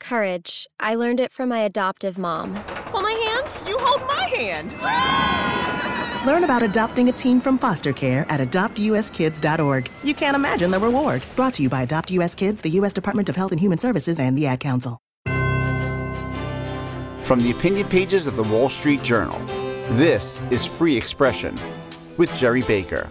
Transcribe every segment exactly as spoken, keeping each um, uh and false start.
Courage. I learned it from my adoptive mom. Hold my hand? You hold my hand! Learn about adopting a teen from foster care at adopt u s kids dot org. You can't imagine the reward. Brought to you by Adopt U S Kids, the U S Department of Health and Human Services, and the Ad Council. From the opinion pages of the Wall Street Journal, this is Free Expression with Gerry Baker.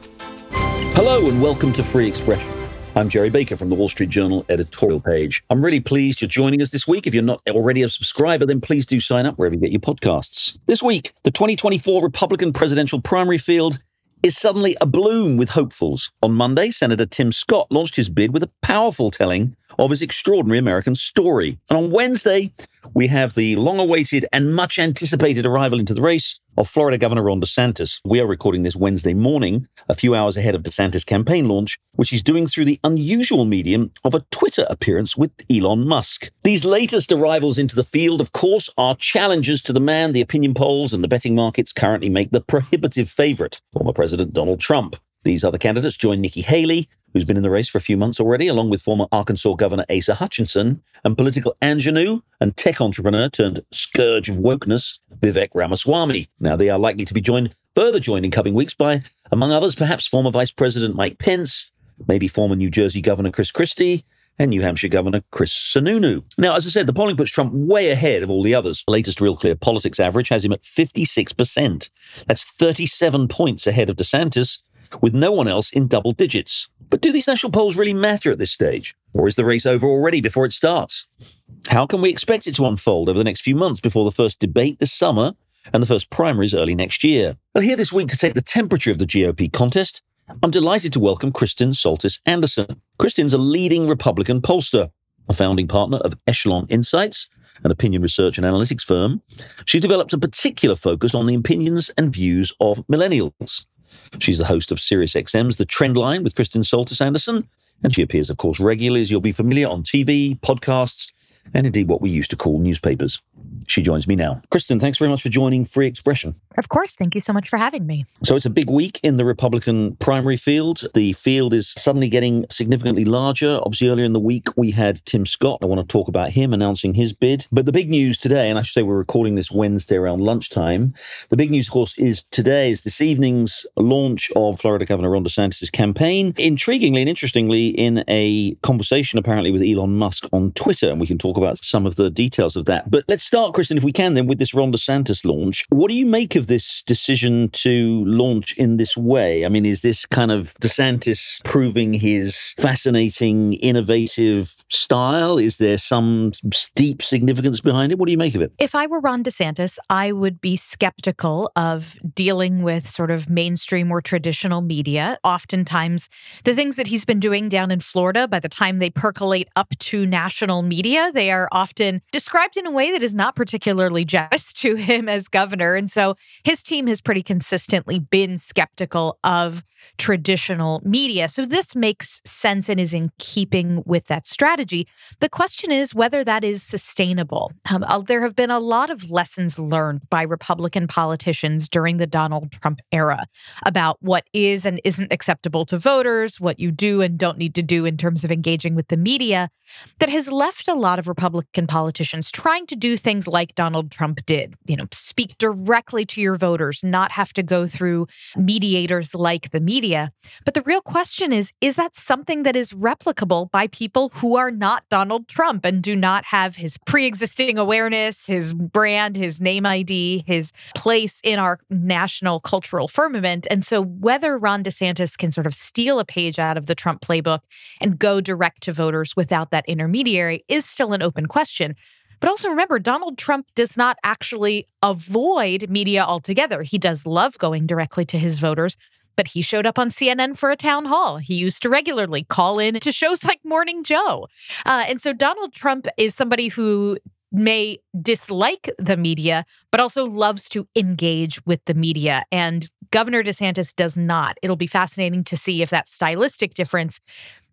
Hello and welcome to Free Expression. I'm Gerry Baker from the Wall Street Journal editorial page. I'm really pleased you're joining us this week. If you're not already a subscriber, then please do sign up wherever you get your podcasts. This week, the twenty twenty-four Republican presidential primary field is suddenly abloom with hopefuls. On Monday, Senator Tim Scott launched his bid with a powerful telling of his extraordinary American story. And on Wednesday, we have the long-awaited and much-anticipated arrival into the race of Florida Governor Ron DeSantis. We are recording this Wednesday morning, a few hours ahead of DeSantis' campaign launch, which he's doing through the unusual medium of a Twitter appearance with Elon Musk. These latest arrivals into the field, of course, are challenges to the man the opinion polls and the betting markets currently make the prohibitive favorite, former President Donald Trump. These other candidates join Nikki Haley, who's been in the race for a few months already, along with former Arkansas Governor Asa Hutchinson and political ingenue and tech entrepreneur turned scourge of wokeness, Vivek Ramaswamy. Now, they are likely to be joined, further joined in coming weeks by, among others, perhaps former Vice President Mike Pence, maybe former New Jersey Governor Chris Christie, and New Hampshire Governor Chris Sununu. Now, as I said, the polling puts Trump way ahead of all the others. The latest Real Clear Politics average has him at fifty-six percent. That's thirty-seven points ahead of DeSantis, with no one else in double digits. But do these national polls really matter at this stage? Or is the race over already before it starts? How can we expect it to unfold over the next few months before the first debate this summer and the first primaries early next year? Well, here this week to take the temperature of the G O P contest, I'm delighted to welcome Kristin Soltis Anderson. Kristin's a leading Republican pollster, a founding partner of Echelon Insights, an opinion research and analytics firm. She's developed a particular focus on the opinions and views of millennials. She's the host of SiriusXM's The Trendline with Kristin Soltis Anderson, and she appears, of course, regularly, as you'll be familiar, on T V, podcasts, and indeed what we used to call newspapers. She joins me now. Kristin, thanks very much for joining Free Expression. Of course. Thank you so much for having me. So it's a big week in the Republican primary field. The field is suddenly getting significantly larger. Obviously, earlier in the week, we had Tim Scott. I want to talk about him announcing his bid. But the big news today, and I should say we're recording this Wednesday around lunchtime, the big news, of course, is today is this evening's launch of Florida Governor Ron DeSantis' campaign. Intriguingly and interestingly, in a conversation apparently with Elon Musk on Twitter, and we can talk about some of the details of that. But let's start, Kristin, if we can, then, with this Ron DeSantis launch. What do you make of this decision to launch in this way? I mean, is this kind of DeSantis proving his fascinating, innovative style? Is there some deep significance behind it? What do you make of it? If I were Ron DeSantis, I would be skeptical of dealing with sort of mainstream or traditional media. Oftentimes, the things that he's been doing down in Florida, by the time they percolate up to national media, they are often described in a way that is not particularly just to him as governor. And so his team has pretty consistently been skeptical of traditional media. So this makes sense and is in keeping with that strategy. The question is whether that is sustainable. Um, uh, there have been a lot of lessons learned by Republican politicians during the Donald Trump era about what is and isn't acceptable to voters, what you do and don't need to do in terms of engaging with the media, that has left a lot of Republican politicians trying to do things like Donald Trump did, you know, speak directly to your voters, not have to go through mediators like the media. But the real question is, is that something that is replicable by people who are not Donald Trump and do not have his pre-existing awareness, his brand, his name I D, his place in our national cultural firmament? And so whether Ron DeSantis can sort of steal a page out of the Trump playbook and go direct to voters without that intermediary is still an open question. But also remember, Donald Trump does not actually avoid media altogether. He does love going directly to his voters, but he showed up on C N N for a town hall. He used to regularly call in to shows like Morning Joe. Uh, and so Donald Trump is somebody who may dislike the media, but also loves to engage with the media. And Governor DeSantis does not. It'll be fascinating to see if that stylistic difference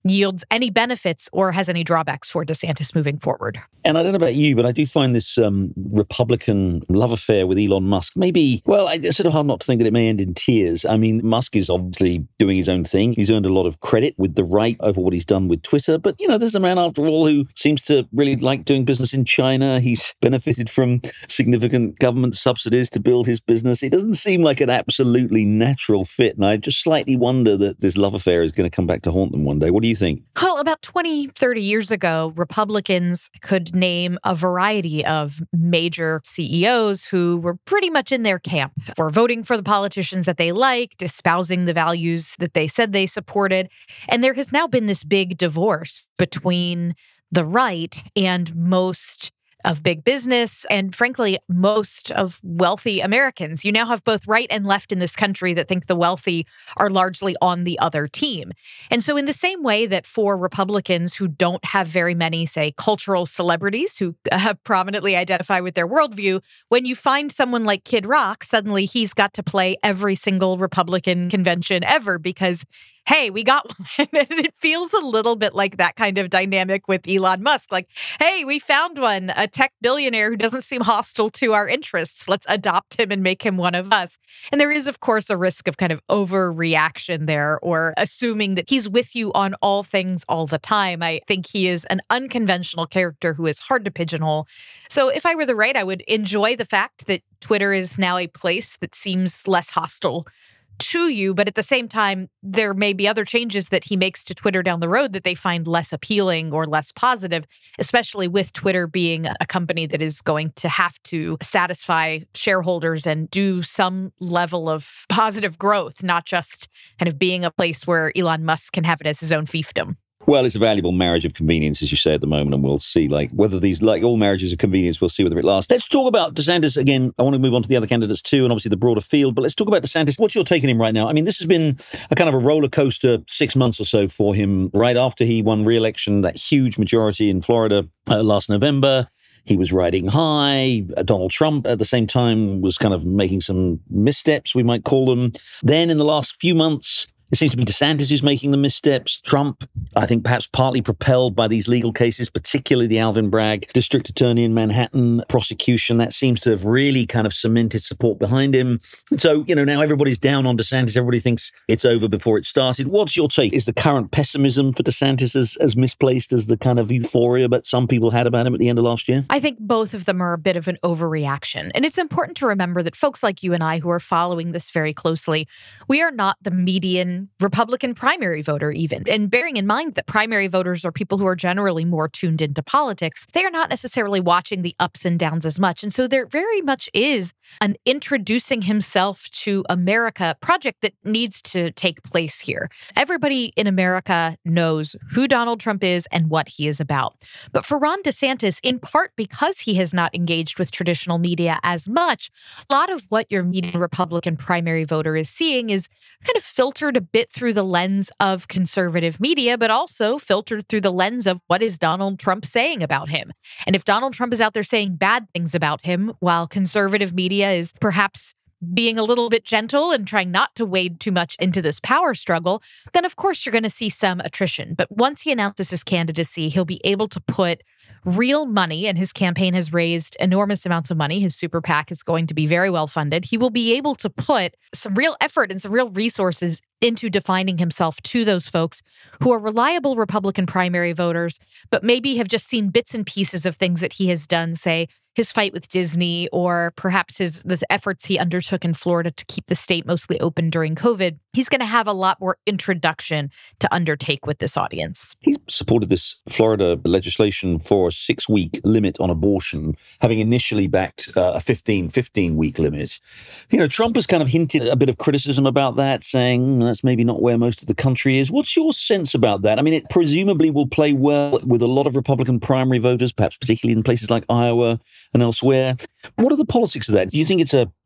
yields any benefits or has any drawbacks for DeSantis moving forward. And I don't know about you, but I do find this um, Republican love affair with Elon Musk maybe, well, it's sort of hard not to think that it may end in tears. I mean, Musk is obviously doing his own thing. He's earned a lot of credit with the right over what he's done with Twitter. But, you know, there's a man, after all, who seems to really like doing business in China. He's benefited from significant government subsidies to build his business. It doesn't seem like an absolutely natural fit. And I just slightly wonder that this love affair is going to come back to haunt them one day. What do you think? Well, about twenty, thirty years ago, Republicans could name a variety of major C E Os who were pretty much in their camp, were voting for the politicians that they liked, espousing the values that they said they supported. And there has now been this big divorce between the right and most of big business and, frankly, most of wealthy Americans. You now have both right and left in this country that think the wealthy are largely on the other team. And so in the same way that for Republicans who don't have very many, say, cultural celebrities who uh, prominently identify with their worldview, when you find someone like Kid Rock, suddenly he's got to play every single Republican convention ever because hey, we got one. And it feels a little bit like that kind of dynamic with Elon Musk. Like, hey, we found one, a tech billionaire who doesn't seem hostile to our interests. Let's adopt him and make him one of us. And there is, of course, a risk of kind of overreaction there or assuming that he's with you on all things all the time. I think he is an unconventional character who is hard to pigeonhole. So if I were the right, I would enjoy the fact that Twitter is now a place that seems less hostile to you, but at the same time, there may be other changes that he makes to Twitter down the road that they find less appealing or less positive, especially with Twitter being a company that is going to have to satisfy shareholders and do some level of positive growth, not just kind of being a place where Elon Musk can have it as his own fiefdom. Well, it's a valuable marriage of convenience, as you say at the moment, and we'll see, like, whether these, like all marriages of convenience, we'll see whether it lasts. Let's talk about DeSantis again. I want to move on to the other candidates too, and obviously the broader field, but let's talk about DeSantis. What's your take on him right now? I mean, this has been a kind of a roller coaster six months or so for him. Right after he won re-election, that huge majority in Florida uh, last November, he was riding high. Donald Trump, at the same time, was kind of making some missteps, we might call them. Then in the last few months, it seems to be DeSantis who's making the missteps. Trump, I think perhaps partly propelled by these legal cases, particularly the Alvin Bragg district attorney in Manhattan prosecution. That seems to have really kind of cemented support behind him. So, you know, now everybody's down on DeSantis. Everybody thinks it's over before it started. What's your take? Is the current pessimism for DeSantis as, as misplaced as the kind of euphoria that some people had about him at the end of last year? I think both of them are a bit of an overreaction. And it's important to remember that folks like you and I who are following this very closely, we are not the median Republican primary voter even. And bearing in mind that primary voters are people who are generally more tuned into politics, they are not necessarily watching the ups and downs as much. And so there very much is an introducing himself to America project that needs to take place here. Everybody in America knows who Donald Trump is and what he is about. But for Ron DeSantis, in part because he has not engaged with traditional media as much, a lot of what your median Republican primary voter is seeing is kind of filtered a bit through the lens of conservative media, but also filtered through the lens of what is Donald Trump saying about him. And if Donald Trump is out there saying bad things about him, while conservative media is perhaps being a little bit gentle and trying not to wade too much into this power struggle, then of course you're going to see some attrition. But once he announces his candidacy, he'll be able to put real money, and his campaign has raised enormous amounts of money. His super PAC is going to be very well funded. He will be able to put some real effort and some real resources into defining himself to those folks who are reliable Republican primary voters, but maybe have just seen bits and pieces of things that he has done, say, his fight with Disney, or perhaps his the efforts he undertook in Florida to keep the state mostly open during COVID. He's going to have a lot more introduction to undertake with this audience. He's supported this Florida legislation for a six-week limit on abortion, having initially backed uh, a fifteen, fifteen-week limit. You know, Trump has kind of hinted a bit of criticism about that, saying mm, that's maybe not where most of the country is. What's your sense about that? I mean, it presumably will play well with a lot of Republican primary voters, perhaps particularly in places like Iowa and elsewhere. What are the politics of that? Do you think it's a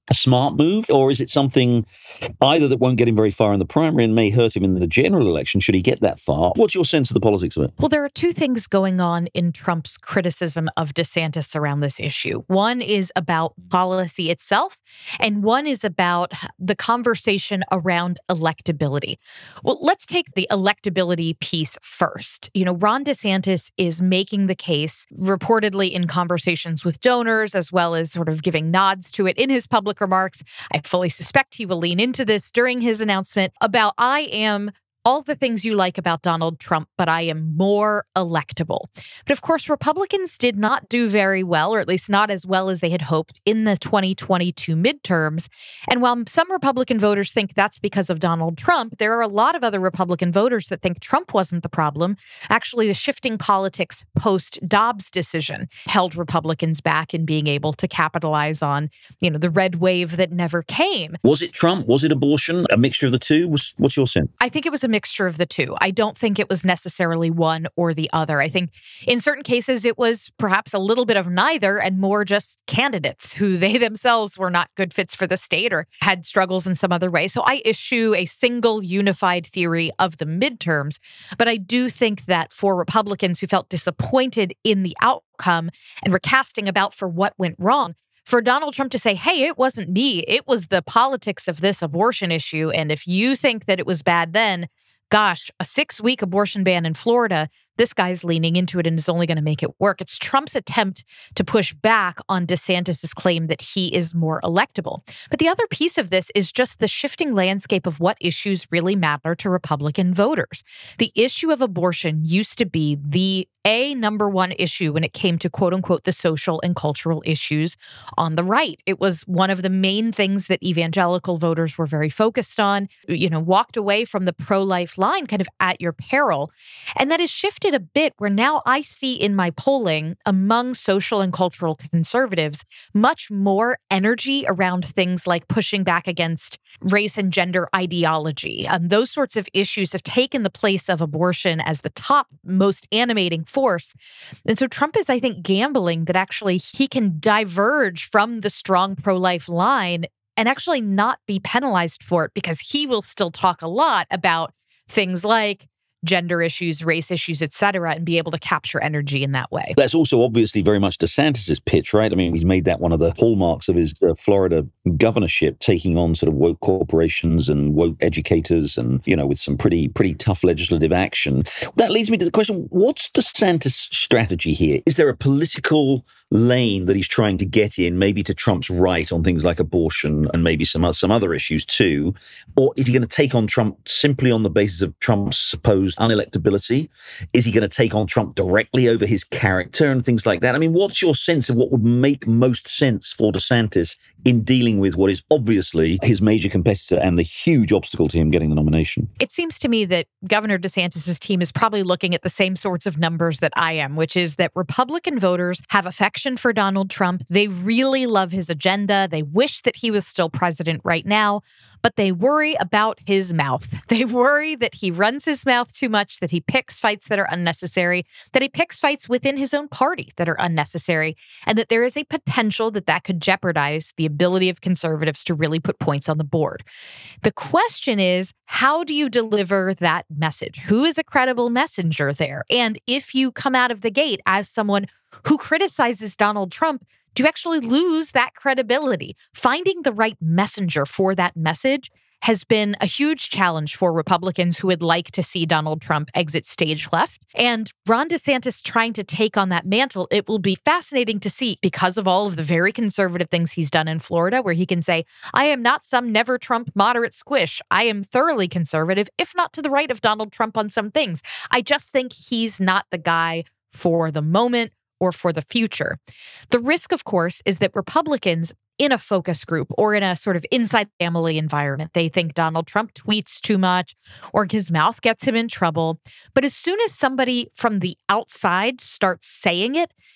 a smart move, or is it something either that won't get him very far in the primary and may hurt him in the general election should he get that far? What's your sense of the politics of it? Well, there are two things going on in Trump's criticism of DeSantis around this issue. One is about policy itself, and one is about the conversation around electability. Well, let's take the electability piece first. You know, Ron DeSantis is making the case, reportedly in conversations with donors, as well as sort of giving nods to it in his public remarks. I fully suspect he will lean into this during his announcement about, I am all the things you like about Donald Trump, but I am more electable. But of course, Republicans did not do very well, or at least not as well as they had hoped in the twenty twenty-two midterms. And while some Republican voters think that's because of Donald Trump, there are a lot of other Republican voters that think Trump wasn't the problem. Actually, the shifting politics post-Dobbs decision held Republicans back in being able to capitalize on, you know, the red wave that never came. Was it Trump? Was it abortion? A mixture of the two? What's your sense? I think it was a mixture of the two. I don't think it was necessarily one or the other. I think in certain cases it was perhaps a little bit of neither and more just candidates who they themselves were not good fits for the state or had struggles in some other way. So I issue a single unified theory of the midterms. But I do think that for Republicans who felt disappointed in the outcome and were casting about for what went wrong, for Donald Trump to say, hey, it wasn't me, it was the politics of this abortion issue. And if you think that it was bad then, gosh, a six-week abortion ban in Florida, this guy's leaning into it and is only going to make it work. It's Trump's attempt to push back on DeSantis' claim that he is more electable. But the other piece of this is just the shifting landscape of what issues really matter to Republican voters. The issue of abortion used to be the a number one issue when it came to, quote unquote, the social and cultural issues on the right. It was one of the main things that evangelical voters were very focused on, you know, walked away from the pro-life line kind of at your peril. And that has shifted a bit where now I see in my polling among social and cultural conservatives much more energy around things like pushing back against race and gender ideology. Um, those sorts of issues have taken the place of abortion as the top most animating force. And so Trump is, I think, gambling that actually he can diverge from the strong pro-life line and actually not be penalized for it because he will still talk a lot about things like gender issues, race issues, et cetera, and be able to capture energy in that way. That's also obviously very much DeSantis' pitch, right? I mean, he's made that one of the hallmarks of his uh, Florida governorship, taking on sort of woke corporations and woke educators and, you know, with some pretty, pretty tough legislative action. That leads me to the question, what's DeSantis' strategy here? Is there a political lane that he's trying to get in, maybe to Trump's right on things like abortion and maybe some, some other issues too? Or is he going to take on Trump simply on the basis of Trump's supposed unelectability? Is he going to take on Trump directly over his character and things like that? I mean, what's your sense of what would make most sense for DeSantis in dealing with what is obviously his major competitor and the huge obstacle to him getting the nomination? It seems to me that Governor DeSantis' team is probably looking at the same sorts of numbers that I am, which is that Republican voters have affection for Donald Trump. They really love his agenda. They wish that he was still president right now, but they worry about his mouth. They worry that he runs his mouth too much, that he picks fights that are unnecessary, that he picks fights within his own party that are unnecessary, and that there is a potential that that could jeopardize the ability of conservatives to really put points on the board. The question is, how do you deliver that message? Who is a credible messenger there? And if you come out of the gate as someone who criticizes Donald Trump, do you actually lose that credibility? Finding the right messenger for that message has been a huge challenge for Republicans who would like to see Donald Trump exit stage left. And Ron DeSantis trying to take on that mantle, it will be fascinating to see because of all of the very conservative things he's done in Florida, where he can say, I am not some never Trump moderate squish. I am thoroughly conservative, if not to the right of Donald Trump on some things. I just think he's not the guy for the moment or for the future. The risk, of course, is that Republicans in a focus group or in a sort of inside family environment, they think Donald Trump tweets too much or his mouth gets him in trouble. But as soon as somebody from the outside starts saying it,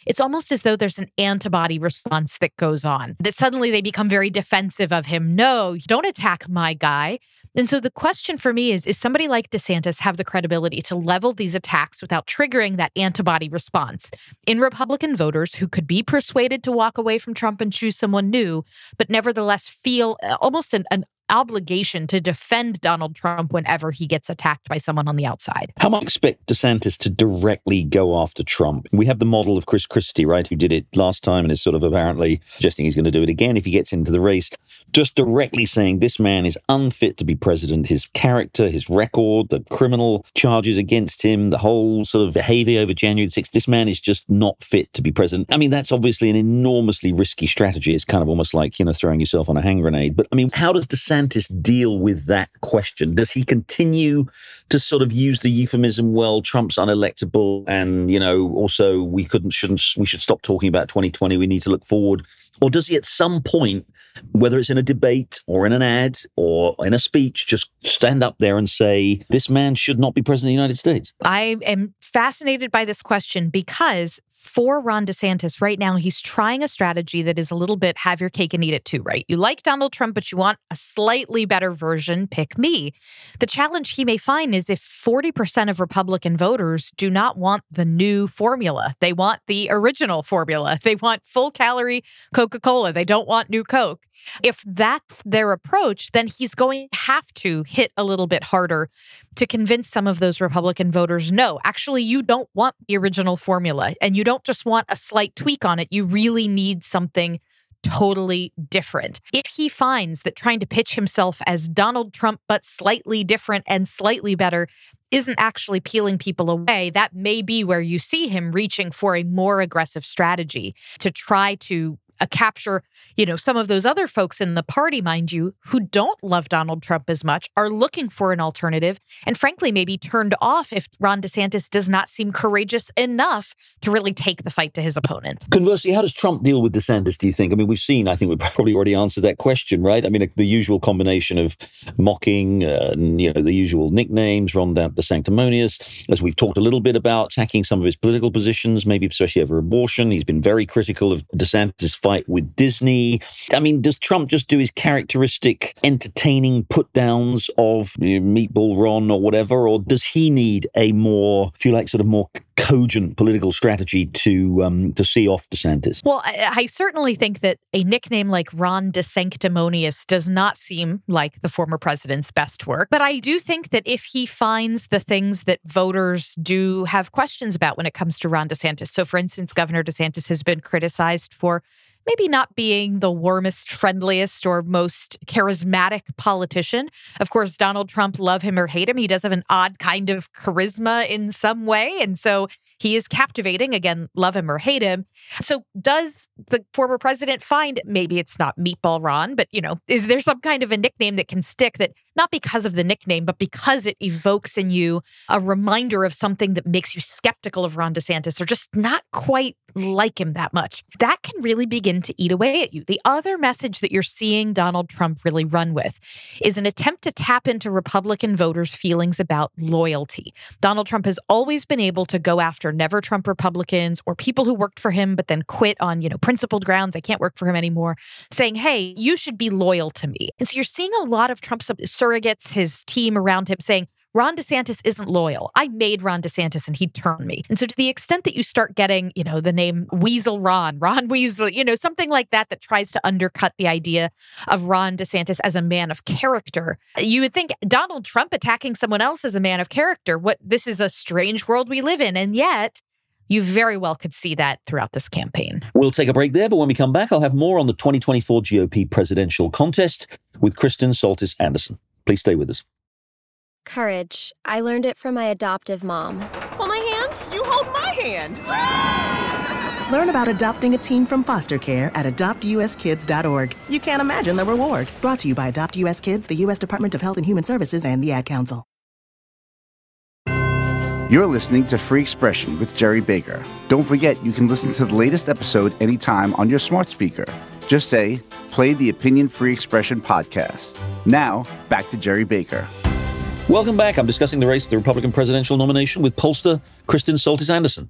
it's almost as though there's an antibody response that goes on, that suddenly they become very defensive of him. No, don't attack my guy. And so the question for me is, is somebody like DeSantis have the credibility to level these attacks without triggering that antibody response in Republican voters who could be persuaded to walk away from Trump and choose someone new, but nevertheless feel almost an, an obligation to defend Donald Trump whenever he gets attacked by someone on the outside? How might expect DeSantis to directly go after Trump? We have the model of Chris Christie, right, who did it last time and is sort of apparently suggesting he's going to do it again if he gets into the race. Just directly saying this man is unfit to be president. His character, his record, the criminal charges against him, the whole sort of behavior over January sixth, this man is just not fit to be president. I mean, that's obviously an enormously risky strategy. It's kind of almost like, you know, throwing yourself on a hand grenade. But I mean, how does DeSantis deal with that question? Does he continue to sort of use the euphemism, well, Trump's unelectable and, you know, also we couldn't, shouldn't, we should stop talking about twenty twenty. We need to look forward. Or does he at some point, whether it's in a debate or in an ad or in a speech, just stand up there and say, this man should not be president of the United States? I am fascinated by this question because for Ron DeSantis right now, he's trying a strategy that is a little bit have your cake and eat it too, right? You like Donald Trump, but you want a slightly better version, pick me. The challenge he may find is if forty percent of Republican voters do not want the new formula. They want the original formula. They want full calorie Coca-Cola. They don't want new Coke. If that's their approach, then he's going to have to hit a little bit harder to convince some of those Republican voters, no, actually, you don't want the original formula and you don't just want a slight tweak on it. You really need something totally different. If he finds that trying to pitch himself as Donald Trump, but slightly different and slightly better, isn't actually peeling people away, that may be where you see him reaching for a more aggressive strategy to try to Uh, capture, you know, some of those other folks in the party, mind you, who don't love Donald Trump as much, are looking for an alternative, and frankly, maybe turned off if Ron DeSantis does not seem courageous enough to really take the fight to his opponent. Conversely, how does Trump deal with DeSantis, do you think? I mean, we've seen, I think we've probably already answered that question, right? I mean, the usual combination of mocking, uh, and, you know, the usual nicknames, Ron DeSanctimonious, as we've talked a little bit about, attacking some of his political positions, maybe especially over abortion. He's been very critical of DeSantis' fight with Disney. I mean, does Trump just do his characteristic entertaining put-downs of, you know, Meatball Ron or whatever, or does he need a more, if you like, sort of more cogent political strategy to um, to see off DeSantis? Well, I, I certainly think that a nickname like Ron DeSanctimonious does not seem like the former president's best work. But I do think that if he finds the things that voters do have questions about when it comes to Ron DeSantis, so for instance, Governor DeSantis has been criticized for maybe not being the warmest, friendliest, or most charismatic politician. Of course, Donald Trump, love him or hate him, he does have an odd kind of charisma in some way. And so he is captivating, again, love him or hate him. So does the former president find, maybe it's not Meatball Ron, but, you know, is there some kind of a nickname that can stick that, not because of the nickname, but because it evokes in you a reminder of something that makes you skeptical of Ron DeSantis or just not quite like him that much? That can really begin to eat away at you. The other message that you're seeing Donald Trump really run with is an attempt to tap into Republican voters' feelings about loyalty. Donald Trump has always been able to go after never Trump Republicans or people who worked for him but then quit on, you know, principled grounds. I can't work for him anymore, saying, hey, you should be loyal to me. And so you're seeing a lot of Trump's surrogates, his team around him, saying, Ron DeSantis isn't loyal. I made Ron DeSantis and he turned me. And so to the extent that you start getting, you know, the name Weasel Ron, Ron Weasel, you know, something like that that tries to undercut the idea of Ron DeSantis as a man of character, you would think Donald Trump attacking someone else as a man of character, what, this is a strange world we live in. And yet you very well could see that throughout this campaign. We'll take a break there, but when we come back, I'll have more on the twenty twenty-four G O P presidential contest with Kristen Soltis Anderson. Please stay with us. Courage. I learned it from my adoptive mom. Hold my hand. You hold my hand. Learn about adopting a teen from foster care at adopt u s kids dot org. You can't imagine the reward. Brought to you by Adopt U S Kids, the U S Department of Health and Human Services, and the Ad Council. You're listening to Free Expression with Jerry Baker. Don't forget, you can listen to the latest episode anytime on your smart speaker. Just say, play the Opinion Free Expression podcast. Now, back to Jerry Baker. Welcome back. I'm discussing the race for the Republican presidential nomination with pollster Kristen Soltis Anderson.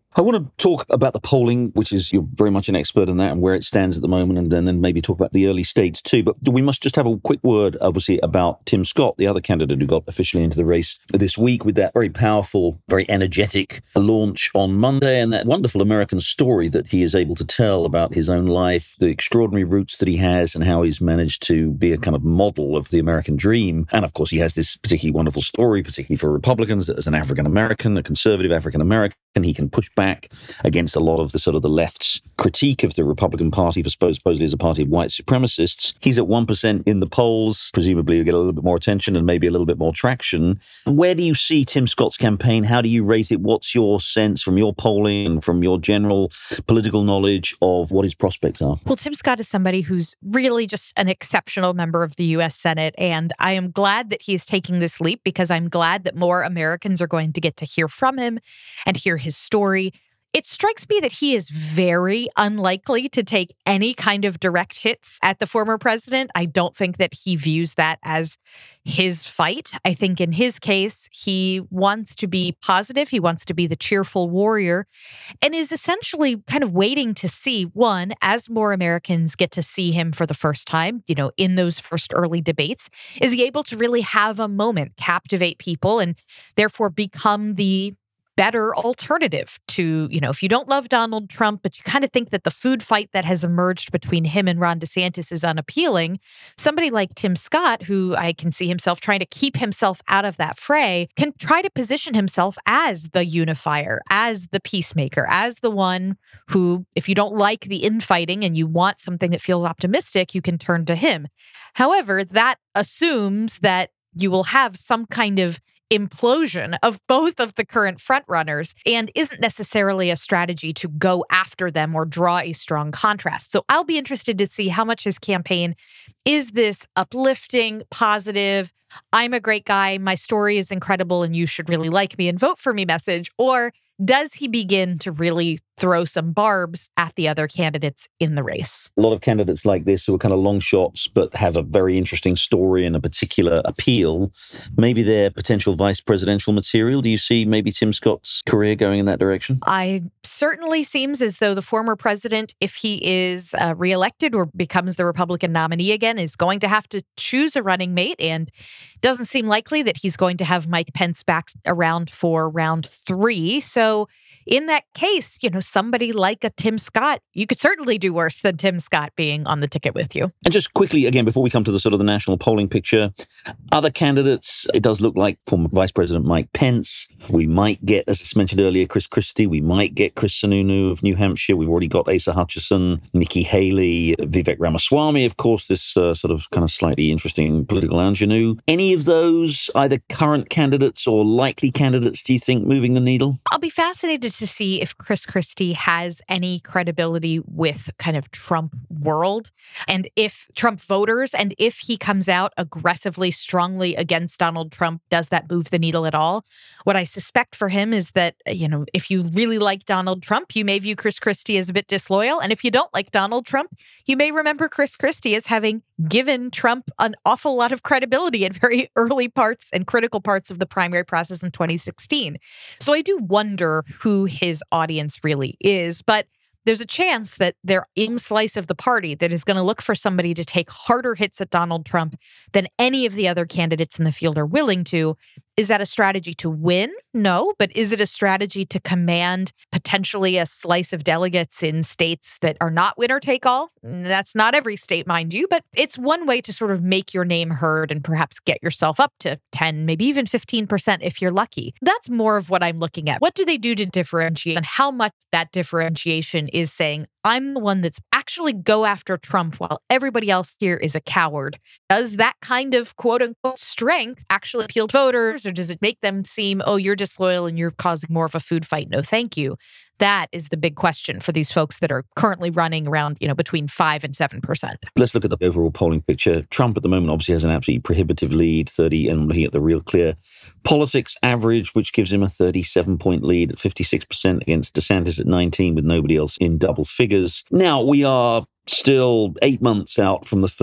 I want to talk about the polling, which is, you're very much an expert in that and where it stands at the moment, and then, then maybe talk about the early states too. But we must just have a quick word, obviously, about Tim Scott, the other candidate who got officially into the race this week with that very powerful, very energetic launch on Monday, and that wonderful American story that he is able to tell about his own life, the extraordinary roots that he has and how he's managed to be a kind of model of the American dream. And of course, he has this particularly wonderful story, particularly for Republicans, that as an African-American, a conservative African-American, he can push back against a lot of the sort of the left's critique of the Republican Party for supposedly as a party of white supremacists. He's at one percent in the polls. Presumably he'll get a little bit more attention and maybe a little bit more traction. Where do you see Tim Scott's campaign? How do you rate it? What's your sense from your polling and from your general political knowledge of what his prospects are? Well, Tim Scott is somebody who's really just an exceptional member of the U S Senate. And I am glad that he's taking this leap because I'm glad that more Americans are going to get to hear from him and hear his story. It strikes me that he is very unlikely to take any kind of direct hits at the former president. I don't think that he views that as his fight. I think in his case, he wants to be positive. He wants to be the cheerful warrior and is essentially kind of waiting to see, one, as more Americans get to see him for the first time, you know, in those first early debates, is he able to really have a moment, captivate people, and therefore become the better alternative to, you know, if you don't love Donald Trump, but you kind of think that the food fight that has emerged between him and Ron DeSantis is unappealing, somebody like Tim Scott, who I can see himself trying to keep himself out of that fray, can try to position himself as the unifier, as the peacemaker, as the one who, if you don't like the infighting and you want something that feels optimistic, you can turn to him. However, that assumes that you will have some kind of implosion of both of the current frontrunners and isn't necessarily a strategy to go after them or draw a strong contrast. So I'll be interested to see how much his campaign is this uplifting, positive, I'm a great guy, my story is incredible, and you should really like me and vote for me message, or does he begin to really throw some barbs at the other candidates in the race? A lot of candidates like this who are kind of long shots, but have a very interesting story and a particular appeal. Maybe they're potential vice presidential material. Do you see maybe Tim Scott's career going in that direction? I certainly seems as though the former president, if he is uh, reelected or becomes the Republican nominee again, is going to have to choose a running mate, and doesn't seem likely that he's going to have Mike Pence back around for round three. So in that case, you know, somebody like a Tim Scott, you could certainly do worse than Tim Scott being on the ticket with you. And just quickly, again, before we come to the sort of the national polling picture, other candidates, it does look like former Vice President Mike Pence. We might get, as I mentioned earlier, Chris Christie. We might get Chris Sununu of New Hampshire. We've already got Asa Hutchinson, Nikki Haley, Vivek Ramaswamy, of course, this uh, sort of kind of slightly interesting political ingenue. Any of those, either current candidates or likely candidates, do you think, moving the needle? I'll be fascinated to see if Chris Christie has any credibility with kind of Trump world, and if Trump voters, and if he comes out aggressively, strongly against Donald Trump, does that move the needle at all? What I suspect for him is that, you know, if you really like Donald Trump, you may view Chris Christie as a bit disloyal. And if you don't like Donald Trump, you may remember Chris Christie as having given Trump an awful lot of credibility at very early parts and critical parts of the primary process in twenty sixteen. So I do wonder who his audience really is, but there's a chance that they're in slice of the party that is going to look for somebody to take harder hits at Donald Trump than any of the other candidates in the field are willing to. Is that a strategy to win? No. But is it a strategy to command potentially a slice of delegates in states that are not winner take all? That's not every state, mind you, but it's one way to sort of make your name heard and perhaps get yourself up to ten, maybe even fifteen percent if you're lucky. That's more of what I'm looking at. What do they do to differentiate, and how much that differentiation is saying, I'm the one that's actually go after Trump while everybody else here is a coward? Does that kind of quote unquote strength actually appeal to voters, or does it make them seem, oh, you're disloyal and you're causing more of a food fight? No, thank you. That is the big question for these folks that are currently running around, you know, between five and seven percent. Let's look at the overall polling picture. Trump at the moment obviously has an absolutely prohibitive lead, thirty, and looking at the Real Clear Politics average, which gives him a thirty-seven point lead at fifty-six percent against DeSantis at nineteen, with nobody else in double figures. Now, we are still eight months out from the first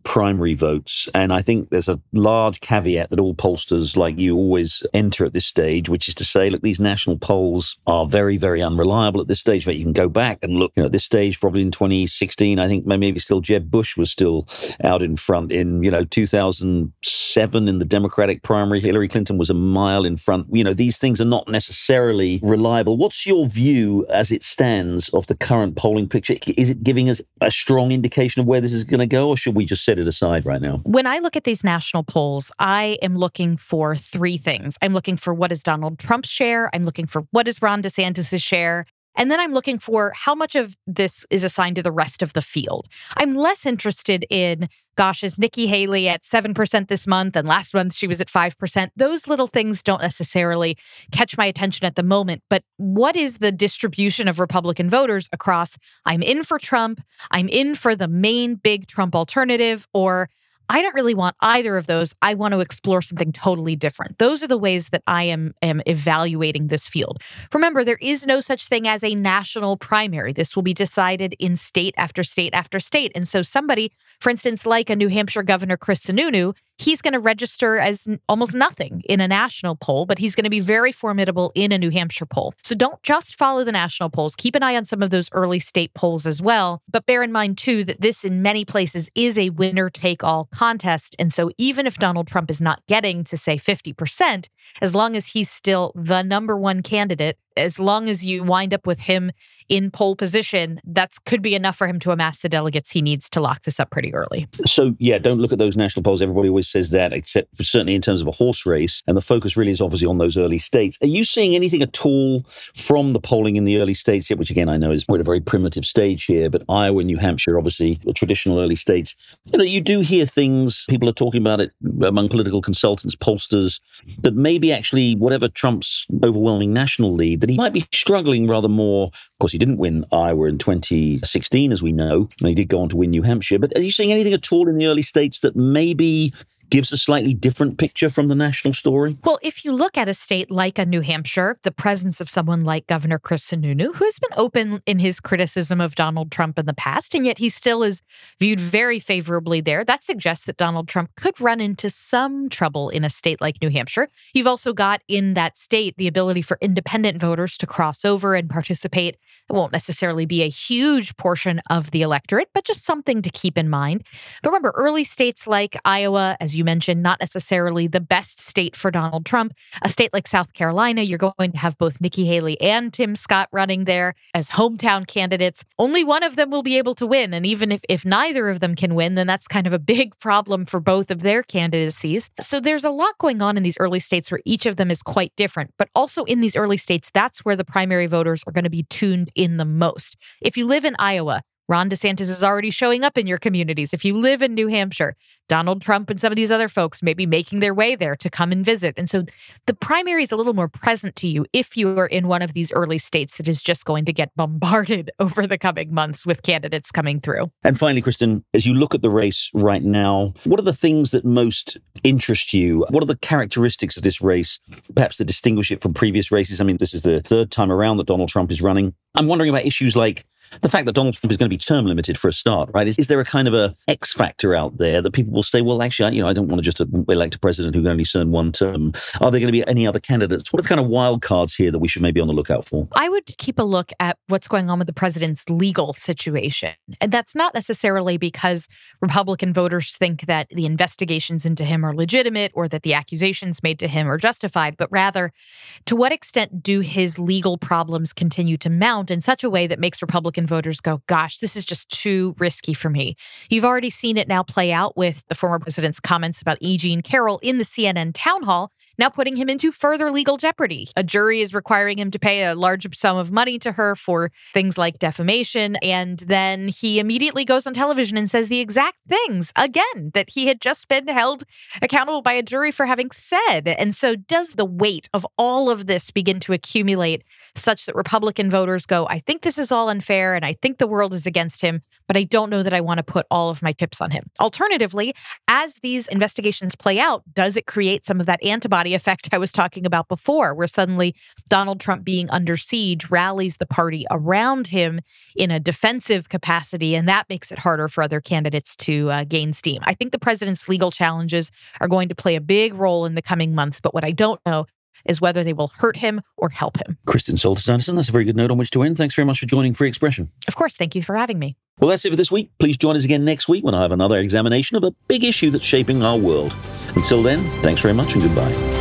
primary votes. And I think there's a large caveat that all pollsters like you always enter at this stage, which is to say, look, these national polls are very, very unreliable at this stage. But you can go back and look, you know, at this stage, probably in twenty sixteen, I think maybe still Jeb Bush was still out in front. In, you know, two thousand seven in the Democratic primary, Hillary Clinton was a mile in front. You know, these things are not necessarily reliable. What's your view as it stands of the current polling picture? Is it giving us a strong indication of where this is going to go, or should we just set it aside right now? When I look at these national polls, I am looking for three things. I'm looking for what is Donald Trump's share. I'm looking for what is Ron DeSantis' share. And then I'm looking for how much of this is assigned to the rest of the field. I'm less interested in, gosh, is Nikki Haley at seven percent this month and last month she was at five percent? Those little things don't necessarily catch my attention at the moment. But what is the distribution of Republican voters across I'm in for Trump, I'm in for the main big Trump alternative, or I don't really want either of those. I want to explore something totally different. Those are the ways that I am, am evaluating this field. Remember, there is no such thing as a national primary. This will be decided in state after state after state. And so somebody, for instance, like a New Hampshire Governor Chris Sununu, he's going to register as almost nothing in a national poll, but he's going to be very formidable in a New Hampshire poll. So don't just follow the national polls. Keep an eye on some of those early state polls as well. But bear in mind, too, that this in many places is a winner-take-all contest. And so even if Donald Trump is not getting to, say, fifty percent, as long as he's still the number one candidate, as long as you wind up with him in pole position, that could be enough for him to amass the delegates he needs to lock this up pretty early. So, yeah, don't look at those national polls. Everybody always says that, except for certainly in terms of a horse race. And the focus really is obviously on those early states. Are you seeing anything at all from the polling in the early states yet, which again, I know is we're at a very primitive stage here, but Iowa, New Hampshire, obviously the traditional early states. You know, you do hear things, people are talking about it among political consultants, pollsters, that maybe actually whatever Trump's overwhelming national lead, that he might be struggling rather more. Of course, he didn't win Iowa in twenty sixteen, as we know. And he did go on to win New Hampshire. But are you seeing anything at all in the early states that maybe gives a slightly different picture from the national story? Well, if you look at a state like a New Hampshire, the presence of someone like Governor Chris Sununu, who has been open in his criticism of Donald Trump in the past, and yet he still is viewed very favorably there, that suggests that Donald Trump could run into some trouble in a state like New Hampshire. You've also got in that state the ability for independent voters to cross over and participate. It won't necessarily be a huge portion of the electorate, but just something to keep in mind. But remember, early states like Iowa, as you mentioned, not necessarily the best state for Donald Trump. A state like South Carolina, you're going to have both Nikki Haley and Tim Scott running there as hometown candidates. Only one of them will be able to win. And even if, if neither of them can win, then that's kind of a big problem for both of their candidacies. So there's a lot going on in these early states where each of them is quite different. But also in these early states, that's where the primary voters are going to be tuned in the most. If you live in Iowa, Ron DeSantis is already showing up in your communities. If you live in New Hampshire, Donald Trump and some of these other folks may be making their way there to come and visit. And so the primary is a little more present to you if you are in one of these early states that is just going to get bombarded over the coming months with candidates coming through. And finally, Kristen, as you look at the race right now, what are the things that most interest you? What are the characteristics of this race, perhaps that distinguish it from previous races? I mean, this is the third time around that Donald Trump is running. I'm wondering about issues like the fact that Donald Trump is going to be term limited for a start, right? Is, is there a kind of a X factor out there that people will say, well, actually, I, you know, I don't want to just elect a president who can only serve one term. Are there going to be any other candidates? What are the kind of wild cards here that we should maybe be on the lookout for? I would keep a look at what's going on with the president's legal situation. And that's not necessarily because Republican voters think that the investigations into him are legitimate or that the accusations made to him are justified, but rather, to what extent do his legal problems continue to mount in such a way that makes Republican voters go, gosh, this is just too risky for me. You've already seen it now play out with the former president's comments about E. Jean Carroll in the C N N town hall, now putting him into further legal jeopardy. A jury is requiring him to pay a large sum of money to her for things like defamation. And then he immediately goes on television and says the exact things, again, that he had just been held accountable by a jury for having said. And so does the weight of all of this begin to accumulate such that Republican voters go, I think this is all unfair and I think the world is against him, but I don't know that I want to put all of my chips on him. Alternatively, as these investigations play out, does it create some of that antibody antibody effect I was talking about before, where suddenly Donald Trump being under siege rallies the party around him in a defensive capacity, and that makes it harder for other candidates to uh, gain steam. I think the president's legal challenges are going to play a big role in the coming months, but what I don't know is whether they will hurt him or help him. Kristen Soltis-Anderson, that's a very good note on which to end. Thanks very much for joining Free Expression. Of course, thank you for having me. Well, that's it for this week. Please join us again next week when I have another examination of a big issue that's shaping our world. Until then, thanks very much and goodbye.